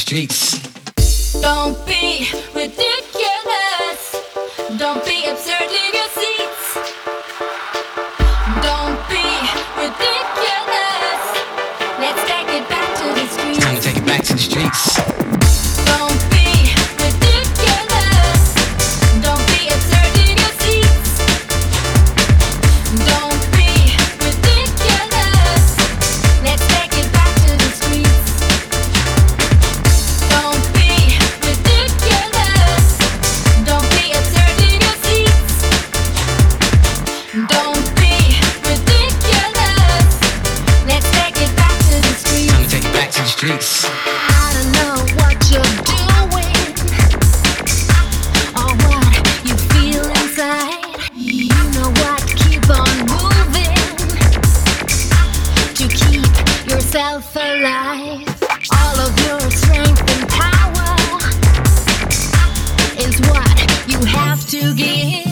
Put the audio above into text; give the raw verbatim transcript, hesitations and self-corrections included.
streets. Don't be ridiculous. Don't be absurd in your seats. Don't be ridiculous. Let's take it back to the streets. Time to take it back to the streets. Don't be ridiculous. Don't be absurd in your seats. Don't be ridiculous. Let's take it back to the streets. Don't be ridiculous. Don't be absurd in your seats. Don't be ridiculous. Let's take it back to the streets. Time to take it back to the streets. I don't know what you're doing or what you feel inside. You know what? Keep on moving to keep yourself alive. All of your strength and power is what you have to give.